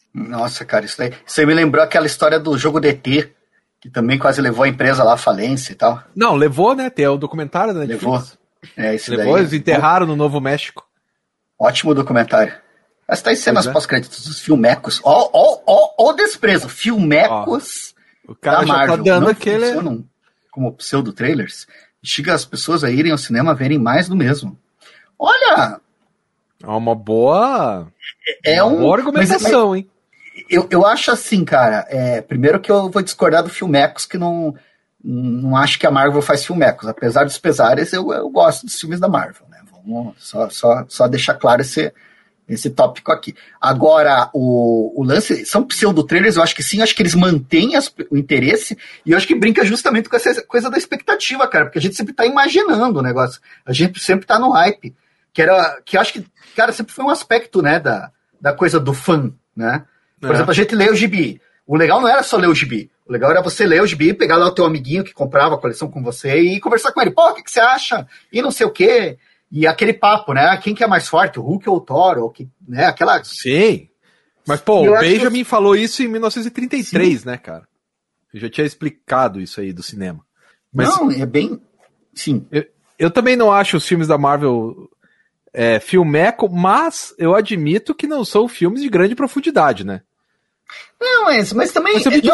Nossa, cara, isso aí. Você me lembrou aquela história do jogo DT, que também quase levou a empresa lá à falência e tal. Não, levou, né? Tem o documentário da Netflix. Levou. Isso levou, daí. Eles enterraram no Novo México. Ótimo documentário. Mas tá em cenas pós-créditos dos filmecos. Ó o desprezo. Filmecos o cara da Marvel. Já tá dando não aquele... funcionam como pseudo-trailers. Chega as pessoas a irem ao cinema a verem mais do mesmo. Olha... É uma boa... uma boa argumentação, hein? Eu acho assim, cara. Primeiro que eu vou discordar do Filmecos, que não acho que a Marvel faz Filmecos. Apesar dos pesares, eu gosto dos filmes da Marvel, né? Vamos só deixar claro esse tópico aqui. Agora, o lance, são pseudo-trailers, eu acho que sim, acho que eles mantêm o interesse, e eu acho que brinca justamente com essa coisa da expectativa, cara, porque a gente sempre tá imaginando o negócio, a gente sempre tá no hype, que eu acho que, cara, sempre foi um aspecto, né, da coisa do fã, né? Por exemplo, a gente lê o gibi. O legal não era só ler o gibi. O legal era você ler o gibi, pegar lá o teu amiguinho que comprava a coleção com você e conversar com ele. Pô, o que você acha? E não sei o quê. E aquele papo, né? Quem que é mais forte, o Hulk ou o Thor? Ou né? Aquela... Sim. Mas, pô, o Benjamin falou isso em 1933, sim, né, cara? Eu já tinha explicado isso aí do cinema. Mas não, é bem... Sim. Eu também não acho os filmes da Marvel filmeco, mas eu admito que não são filmes de grande profundidade, né? Não, mas também...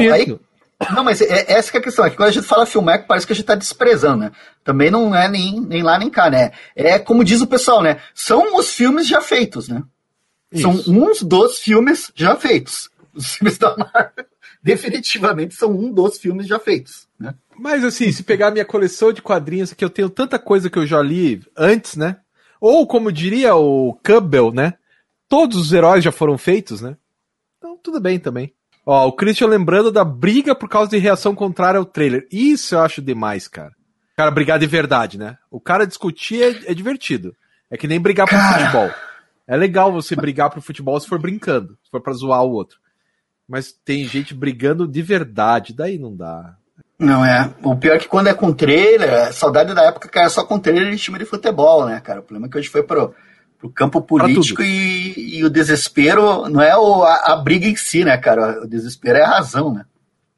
mas essa que é a questão. É que quando a gente fala filmeco, parece que a gente tá desprezando, né? Também não é nem lá nem cá, né? É como diz o pessoal, né? São os filmes já feitos, né? Isso. São uns dos filmes já feitos. Os filmes da Marvel definitivamente são um dos filmes já feitos, né? Mas assim, se pegar a minha coleção de quadrinhos, que eu tenho tanta coisa que eu já li antes, né? Ou como diria o Campbell, né? Todos os heróis já foram feitos, né? Então tudo bem também. Ó, o Christian lembrando da briga por causa de reação contrária ao trailer. Isso eu acho demais, cara. Cara, brigar de verdade, né? O cara discutir é divertido. É que nem brigar pro futebol. É legal você brigar pro futebol se for brincando, se for pra zoar o outro. Mas tem gente brigando de verdade, daí não dá. Não, o pior é que quando é com trailer, saudade da época que era só com trailer de time de futebol, né, cara? O problema é que hoje foi pro campo político e o desespero não é a briga em si, né, cara? O desespero é a razão, né?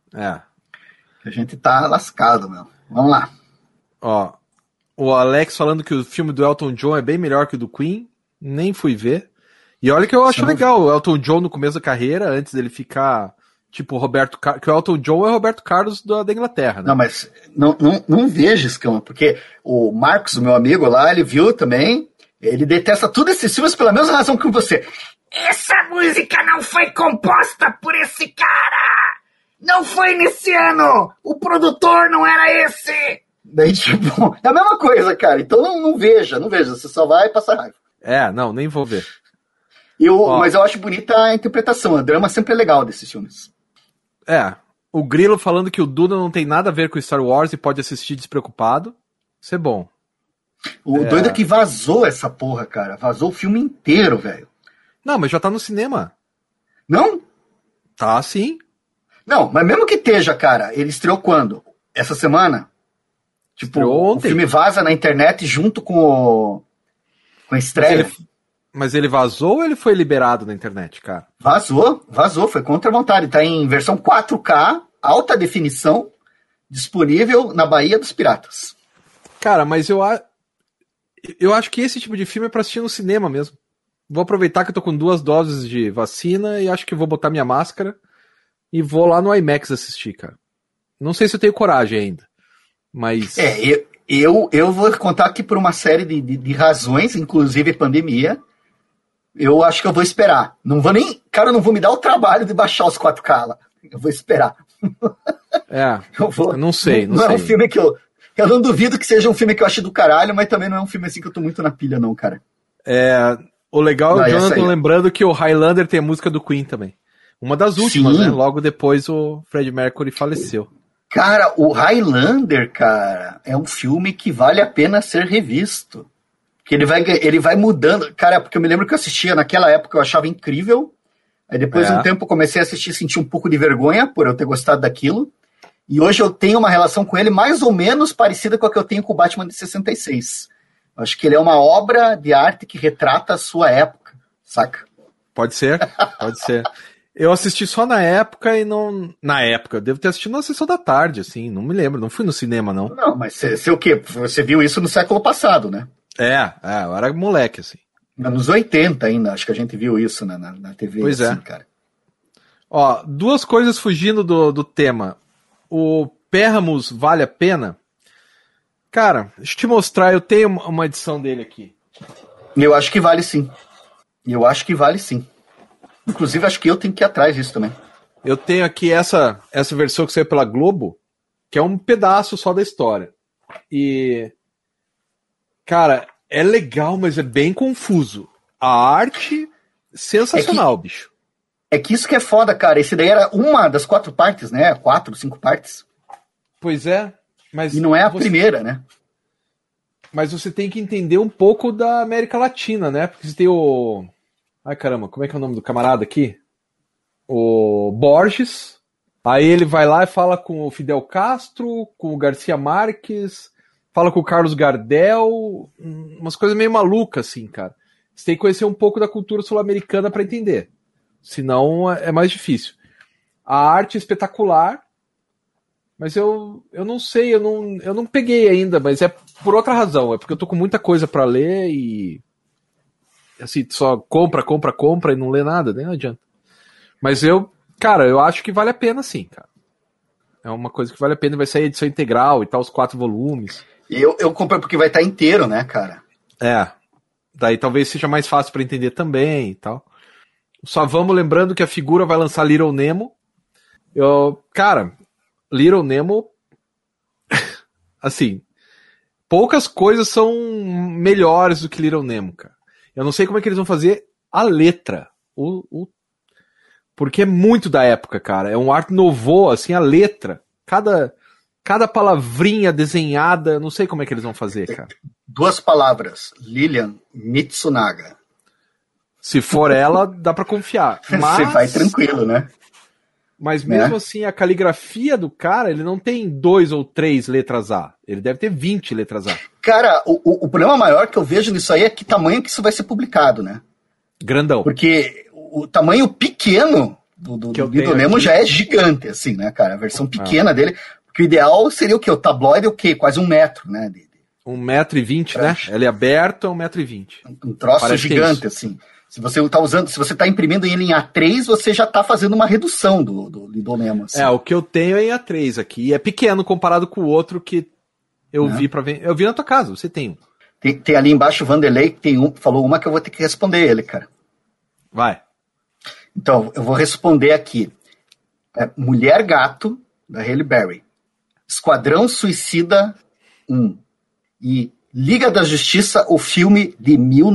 A gente tá lascado, meu. Vamos lá. Ó, o Alex falando que o filme do Elton John é bem melhor que o do Queen, nem fui ver. E olha que eu acho legal o Elton John no começo da carreira, antes dele ficar tipo Roberto Carlos, que o Elton John é o Roberto Carlos da Inglaterra, né? Não, mas não vejo Escama, porque o Marcos, o meu amigo lá, ele viu também, ele detesta tudo esses filmes pela mesma razão que você. Essa música não foi composta por esse cara! Não foi nesse ano! O produtor não era esse! Daí, tipo, é a mesma coisa, cara. Então não veja, você só vai passar raiva. Não, nem vou ver. Mas eu acho bonita a interpretação, a drama sempre é legal desses filmes. O Grilo falando que o Duna não tem nada a ver com Star Wars e pode assistir despreocupado. Isso é bom. O doido é que vazou essa porra, cara. Vazou o filme inteiro, velho. Não, mas já tá no cinema. Não? Tá, sim. Não, mas mesmo que esteja, cara, ele estreou quando? Essa semana? Tipo, o filme vaza na internet junto com a estreia. Mas ele vazou ou ele foi liberado na internet, cara? Vazou, foi contra a vontade. Tá em versão 4K, alta definição, disponível na Baía dos Piratas. Cara, mas eu acho que esse tipo de filme é pra assistir no cinema mesmo. Vou aproveitar que eu tô com 2 doses de vacina e acho que vou botar minha máscara e vou lá no IMAX assistir, cara. Não sei se eu tenho coragem ainda, mas... Eu vou contar aqui por uma série de razões, inclusive pandemia. Eu acho que eu vou esperar. Não vou me dar o trabalho de baixar os 4K lá. Eu vou esperar. Eu não sei. Não é um filme que eu não duvido que seja um filme que eu acho do caralho, mas também não é um filme assim que eu tô muito na pilha não, cara. O legal é o Jonathan lembrando que o Highlander tem a música do Queen também. Uma das últimas, né? Logo depois o Freddie Mercury faleceu. Cara, o Highlander, cara, é um filme que vale a pena ser revisto. Que ele vai mudando. Cara, porque eu me lembro que eu assistia naquela época, eu achava incrível. Aí depois de um tempo eu comecei a assistir e senti um pouco de vergonha por eu ter gostado daquilo. E hoje eu tenho uma relação com ele mais ou menos parecida com a que eu tenho com o Batman de 66. Eu acho que ele é uma obra de arte que retrata a sua época, saca? Pode ser. Eu assisti só na época e não... Na época, eu devo ter assistido na sessão da tarde, assim, não me lembro, não fui no cinema, não. Não, mas você o quê? Você viu isso no século passado, né? Eu era moleque, assim. Nos 80 ainda, acho que a gente viu isso na TV, pois assim, é. cara. Ó, duas coisas fugindo do tema. O Perramus vale a pena? Cara, deixa eu te mostrar, eu tenho uma edição dele aqui. Eu acho que vale sim. Inclusive, acho que eu tenho que ir atrás disso também. Eu tenho aqui essa versão que saiu pela Globo, que é um pedaço só da história. E, cara, é legal, mas é bem confuso. A arte, sensacional, bicho. É que isso que é foda, cara. Esse daí era uma das 4 partes, né? 4, 5 partes. Pois é. Mas e não é a primeira, né? Mas você tem que entender um pouco da América Latina, né? Porque você tem o... Ai, caramba, como é que é o nome do camarada aqui? O Borges. Aí ele vai lá e fala com o Fidel Castro, com o Garcia Marques, fala com o Carlos Gardel, umas coisas meio malucas, assim, cara. Você tem que conhecer um pouco da cultura sul-americana para entender. Senão é mais difícil. A arte é espetacular, mas eu não sei, eu não peguei ainda, mas é por outra razão. É porque eu tô com muita coisa para ler e... assim, só compra e não lê nada, nem adianta. Mas eu acho que vale a pena sim, cara. É uma coisa que vale a pena, vai sair edição integral e tal, os 4 volumes. E eu comprei porque vai estar inteiro, né, cara? Daí talvez seja mais fácil para entender também e tal. Só vamos lembrando que a figura vai lançar Little Nemo. Cara, Little Nemo, assim, poucas coisas são melhores do que Little Nemo, cara. Eu não sei como é que eles vão fazer a letra. Porque é muito da época, cara. É um art nouveau, assim, a letra. Cada palavrinha desenhada, eu não sei como é que eles vão fazer, cara. 2 palavras. Lilian Mitsunaga. Se for ela, dá pra confiar. Mas... Você vai tranquilo, né? Mas mesmo assim, a caligrafia do cara, ele não tem 2 ou 3 letras A. Ele deve ter 20 letras A. Cara, o problema maior que eu vejo nisso aí é que tamanho que isso vai ser publicado, né? Grandão. Porque o tamanho pequeno do Little Nemo já é gigante, assim, né, cara? A versão pequena dele. Porque o ideal seria o quê? O tabloide é o quê? Quase 1 metro, né? 1,20 m, né? Ele é aberto, é 1,20 m. Um troço gigante, assim. Se você tá imprimindo ele em A3, você já tá fazendo uma redução do Little Nemo. Assim. O que eu tenho é em A3 aqui. E é pequeno comparado com o outro que eu vi para ver. Eu vi na tua casa, você tem um. Tem ali embaixo o Vanderlei, que falou uma que eu vou ter que responder ele, cara. Vai. Então, eu vou responder aqui. Mulher Gato, da Halle Berry. Esquadrão Suicida 1. E Liga da Justiça, o filme de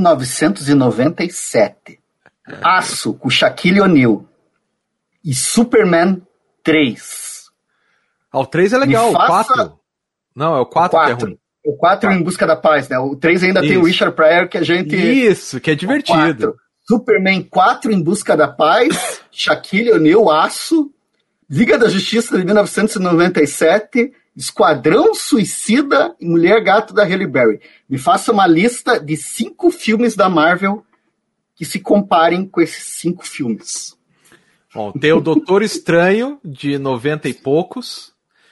1997. Aço, com Shaquille O'Neal. E Superman 3. O 3 é legal, o 4. Não, é o 4 que é ruim. O 4 Em Busca da Paz, né? O 3 ainda tem o Richard Pryor, que a gente... Isso, que é divertido. Superman 4 Em Busca da Paz, Shaquille O'Neal, Aço, Liga da Justiça de 1997... Esquadrão Suicida e Mulher Gato da Halle Berry. Me faça uma lista de 5 filmes da Marvel que se comparem com esses 5 filmes. Bom, tem o Doutor Estranho, de 90 e poucos.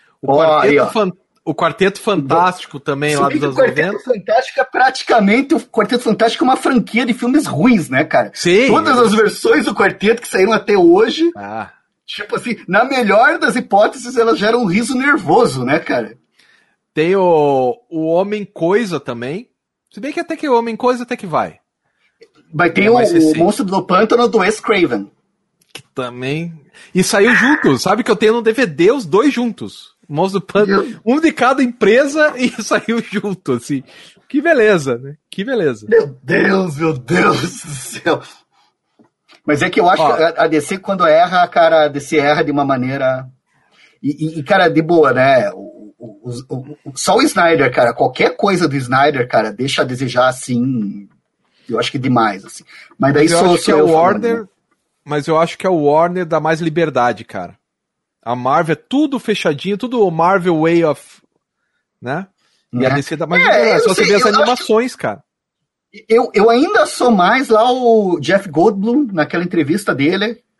O Quarteto Fantástico também, lá dos anos 90. O Quarteto Fantástico é praticamente... O Quarteto Fantástico é uma franquia de filmes ruins, né, cara? Sim. Todas as versões do Quarteto que saíram até hoje... Tipo assim, na melhor das hipóteses, elas geram um riso nervoso, né, cara? Tem o Homem Coisa também. Se bem que até que o Homem Coisa até que vai. Mas tem o Monstro do Pântano do Wes Craven. Que também... E saiu junto, sabe que eu tenho no DVD os 2 juntos. Monstro do Pântano, um de cada empresa e saiu junto, assim. Que beleza, né? Que beleza. Meu Deus do céu. Mas é que eu acho que a DC, quando erra, cara, a DC erra de uma maneira... E cara, de boa, né? Só o Snyder, cara, qualquer coisa do Snyder, cara, deixa a desejar, assim, eu acho que demais, assim. Mas daí sou eu Warner, falando, né? Mas eu acho que o Warner dá mais liberdade, cara. A Marvel é tudo fechadinho, tudo Marvel Way of... né? E a DC dá mais liberdade. Só você vê as animações, cara. Eu ainda sou mais lá o Jeff Goldblum, naquela entrevista dele,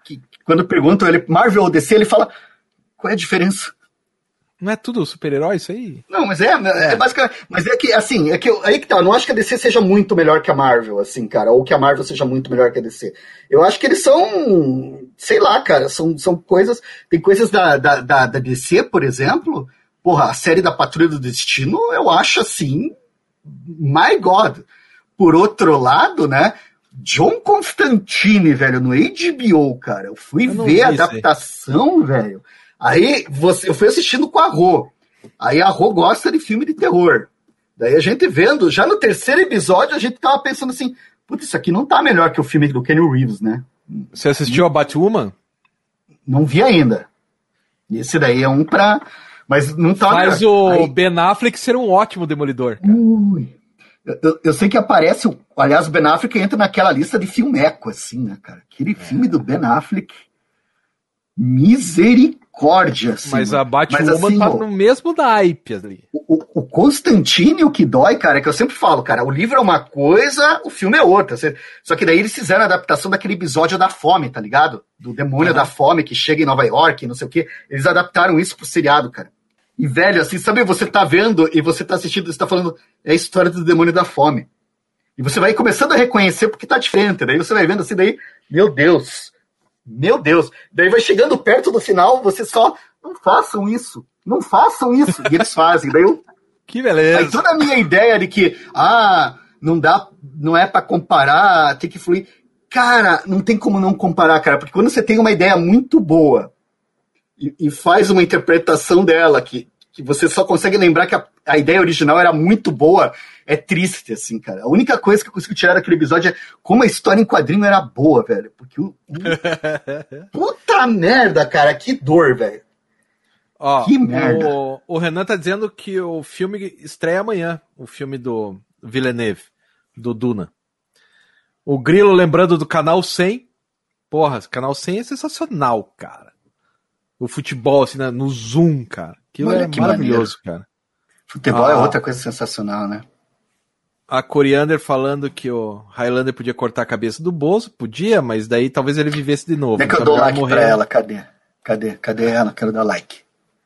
que quando perguntam ele, Marvel ou DC, ele fala, qual é a diferença? Não é tudo super-herói isso aí? Não, mas é basicamente. Mas é que, assim, aí que tá. Eu não acho que a DC seja muito melhor que a Marvel, assim, cara. Ou que a Marvel seja muito melhor que a DC. Eu acho que eles são. Sei lá, cara. São coisas. Tem coisas da DC, por exemplo. Porra, a série da Patrulha do Destino, eu acho assim. My God. Por outro lado, né? John Constantine, velho, no HBO, cara. Eu fui ver a adaptação, velho. Aí eu fui assistindo com a Rô. Aí a Rô gosta de filme de terror. Daí a gente vendo, já no terceiro episódio, a gente tava pensando assim, putz, isso aqui não tá melhor que o filme do Keanu Reeves, né? Você assistiu a Batwoman? Não vi ainda. Esse daí é um pra... Mas não tá Faz melhor. o Ben Affleck ser um ótimo Demolidor, cara. Eu sei que aparece, aliás, o Ben Affleck entra naquela lista de filmeco, assim, né, cara? Aquele filme do Ben Affleck, misericórdia, assim. Mas a Batwoman assim, tá no mesmo naipe ali. O Constantine, o que dói, cara, é que eu sempre falo, cara, o livro é uma coisa, o filme é outra. Só que daí eles fizeram a adaptação daquele episódio da fome, tá ligado? Do demônio da fome que chega em Nova York, não sei o quê. Eles adaptaram isso pro seriado, cara. E, velho, assim, sabe, você tá vendo e você tá assistindo, você tá falando, é a história do demônio da fome. E você vai começando a reconhecer porque tá diferente. Daí você vai vendo assim, daí, meu Deus. Daí vai chegando perto do final, você só, não façam isso. E eles fazem. Daí que beleza. Aí toda a minha ideia de que, não é pra comparar, tem que fluir. Cara, não tem como não comparar, cara, porque quando você tem uma ideia muito boa e faz uma interpretação dela que você só consegue lembrar que a ideia original era muito boa, é triste, assim, cara. A única coisa que eu consigo tirar daquele episódio é como a história em quadrinho era boa, velho. Porque puta merda, cara, que dor, velho. Ó, que merda. O Renan tá dizendo que o filme estreia amanhã, o filme do Villeneuve, do Duna. O Grilo lembrando do Canal 100. Porra, Canal 100 é sensacional, cara. O futebol, assim, no Zoom, cara. Aquilo é maravilhoso, cara. Futebol é outra coisa sensacional, né? A Coriander falando que o Highlander podia cortar a cabeça do Bozo. Podia, mas daí talvez ele vivesse de novo. Como é que eu dou like pra ela? Cadê ela? Quero dar like.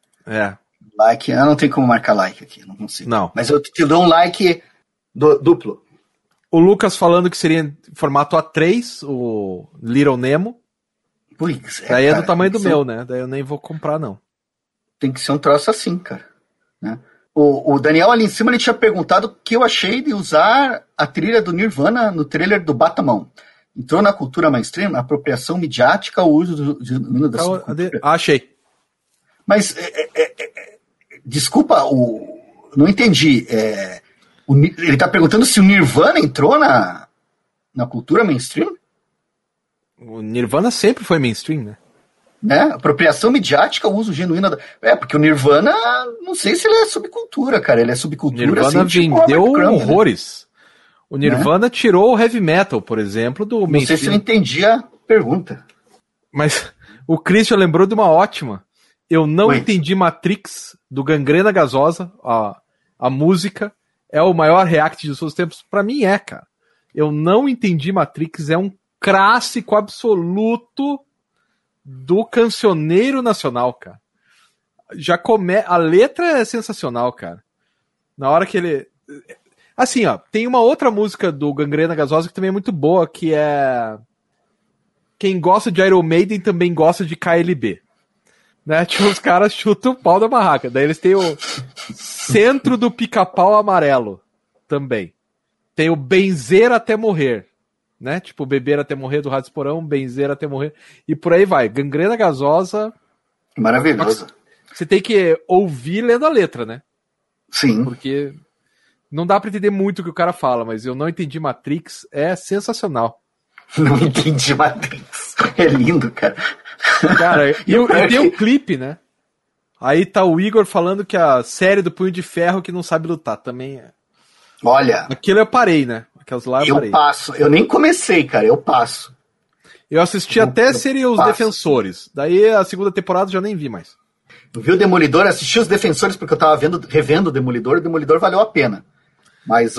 Like, eu não tenho como marcar like aqui, não consigo. Não. Mas eu te dou um like duplo. O Lucas falando que seria em formato A3, o Little Nemo. Daí é do tamanho do meu, né? Daí eu nem vou comprar, não. Tem que ser um troço assim, cara. Né? O Daniel ali em cima ele tinha perguntado o que eu achei de usar a trilha do Nirvana no trailer do Batamão. Entrou na cultura mainstream, apropriação midiática, o uso da subcultura. Achei. Mas, desculpa, não entendi. Ele está perguntando se o Nirvana entrou na cultura mainstream? O Nirvana sempre foi mainstream, né? Apropriação midiática, o uso genuíno porque o Nirvana, não sei se ele é subcultura, cara. Ele é subcultura. Nirvana assim, vendeu horrores. Né? O Nirvana tirou o heavy metal, por exemplo, do mainstream. Não sei se eu entendi a pergunta. Mas o Christian lembrou de uma ótima. Eu não entendi Matrix, do Gangrena Gasosa, a música, é o maior react de todos os tempos. Pra mim cara. Eu não entendi Matrix, é um clássico absoluto do cancioneiro nacional, cara. A letra é sensacional, cara. Na hora que ele... Assim, tem uma outra música do Gangrena Gasosa que também é muito boa, que é... Quem gosta de Iron Maiden também gosta de KLB. Né? Tipo, os caras chutam o pau da barraca. Daí eles têm o Centro do Pica-Pau Amarelo também. Tem o Benzer Até Morrer. Né? Tipo, Beber Até Morrer do Rádio Esporão, Benzer Até Morrer. E por aí vai. Gangrena Gasosa. Maravilhoso. Você tem que ouvir lendo a letra, né? Sim. Porque não dá pra entender muito o que o cara fala, mas eu não entendi Matrix. É sensacional. Não entendi Matrix. É lindo, cara. Cara, e tem um clipe, né? Aí tá o Igor falando que a série do Punho de Ferro que não sabe lutar também é. Olha. Aquilo eu parei, né? Aquelas lá eu parei. Passo. Eu nem comecei, cara. Eu passo. Eu assisti até serem os Defensores. Daí a segunda temporada eu já nem vi mais. Eu vi o Demolidor, assisti os Defensores porque eu tava revendo o Demolidor. O Demolidor valeu a pena. Mas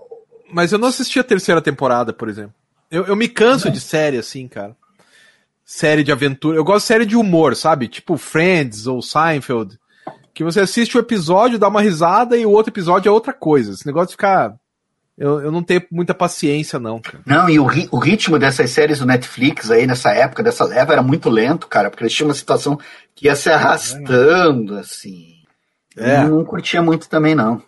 mas eu não assisti a terceira temporada, por exemplo. Eu me canso de série assim, cara. série de aventura. Eu gosto de série de humor, sabe? Tipo Friends ou Seinfeld. Que você assiste o episódio, dá uma risada e o outro episódio é outra coisa. Esse negócio de ficar... Eu não tenho muita paciência, não, cara. Não, e o ritmo dessas séries do Netflix aí, nessa época, dessa leva, era muito lento, cara, porque eles tinham uma situação que ia se arrastando, assim. Eu não curtia muito também, não.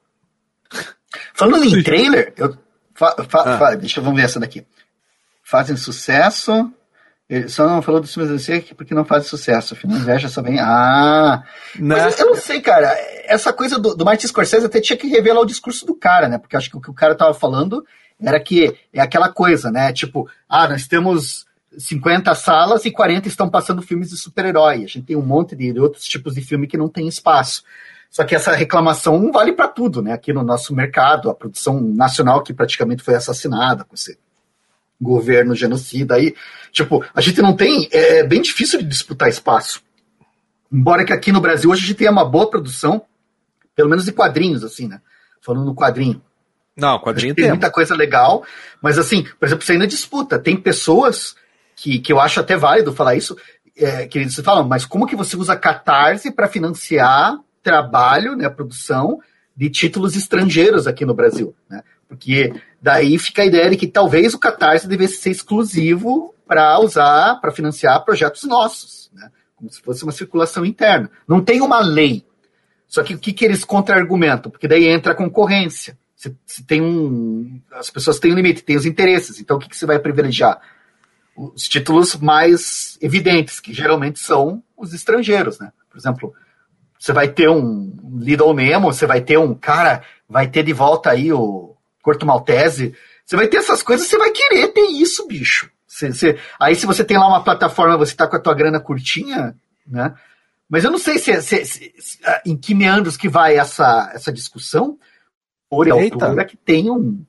Falando em trailer, deixa eu vamos ver essa daqui. Fazem sucesso... Ele só não falou dos filmes da DC porque não faz sucesso. Afinal, inveja só vem. Mas eu não sei, cara. Essa coisa do Martin Scorsese até tinha que revelar o discurso do cara, né? Porque acho que o que o cara tava falando era que é aquela coisa, né? Tipo, nós temos 50 salas e 40 estão passando filmes de super-herói. A gente tem um monte de outros tipos de filme que não tem espaço. Só que essa reclamação vale para tudo, né? Aqui no nosso mercado, a produção nacional que praticamente foi assassinada com esse governo genocida aí, tipo, a gente não tem, é bem difícil de disputar espaço, embora que aqui no Brasil hoje a gente tenha uma boa produção, pelo menos de quadrinhos, assim, né, falando no quadrinho. Não, quadrinho tem muita coisa legal, mas assim, por exemplo, você ainda disputa, tem pessoas que eu acho até válido falar isso, que eles falam, mas como que você usa Catarse para financiar trabalho, né, produção de títulos estrangeiros aqui no Brasil, né? Porque daí fica a ideia de que talvez o Catarse devesse ser exclusivo para usar, para financiar projetos nossos, né? Como se fosse uma circulação interna. Não tem uma lei. Só que o que eles contra-argumentam? Porque daí entra a concorrência. Se tem as pessoas têm um limite, têm os interesses. Então o que você vai privilegiar? Os títulos mais evidentes, que geralmente são os estrangeiros, né? Por exemplo, você vai ter um Little Nemo, você vai ter vai ter de volta aí o Corto Maltese, você vai ter essas coisas, você vai querer ter isso, bicho. Aí se você tem lá uma plataforma, você tá com a tua grana curtinha, né? Mas eu não sei em que meandros que vai essa discussão, por altura que tem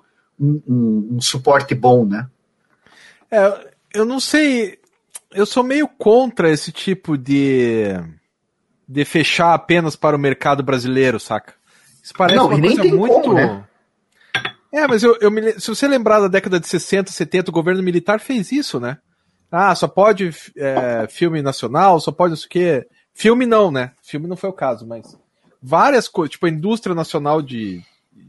um suporte bom, né? Eu não sei, eu sou meio contra esse tipo de fechar apenas para o mercado brasileiro, saca? Isso parece uma coisa muito... Como, né? Mas se você lembrar da década de 60, 70, o governo militar fez isso, né? Só pode filme nacional, só pode não sei o quê. Filme não, né? Filme não foi o caso, mas várias coisas, tipo a indústria nacional de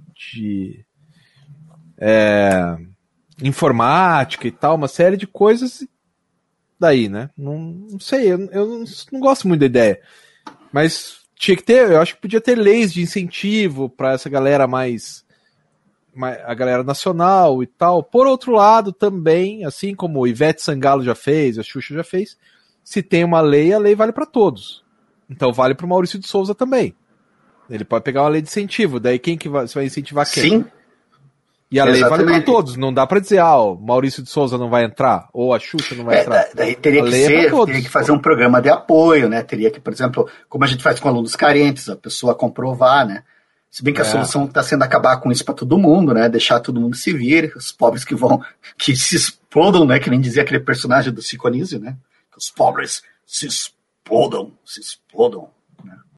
informática e tal, uma série de coisas daí, né? Não sei, eu não gosto muito da ideia. Mas tinha que ter, eu acho que podia ter leis de incentivo para essa galera a galera nacional e tal. Por outro lado, também, assim como o Ivete Sangalo já fez, a Xuxa já fez, se tem uma lei, a lei vale para todos. Então vale para o Maurício de Souza também. Ele pode pegar uma lei de incentivo, daí quem que você vai incentivar quem? Sim. E a lei vale para todos, não dá para dizer, o Maurício de Souza não vai entrar, ou a Xuxa não vai entrar. Daí teria que fazer um programa de apoio, né? Teria que, por exemplo, como a gente faz com alunos carentes, a pessoa comprovar, né? Se bem que a solução está sendo acabar com isso para todo mundo, né? Deixar todo mundo se vir, os pobres que se explodam, né? Que nem dizia aquele personagem do Cico Anísio, né? Que os pobres se explodam, né?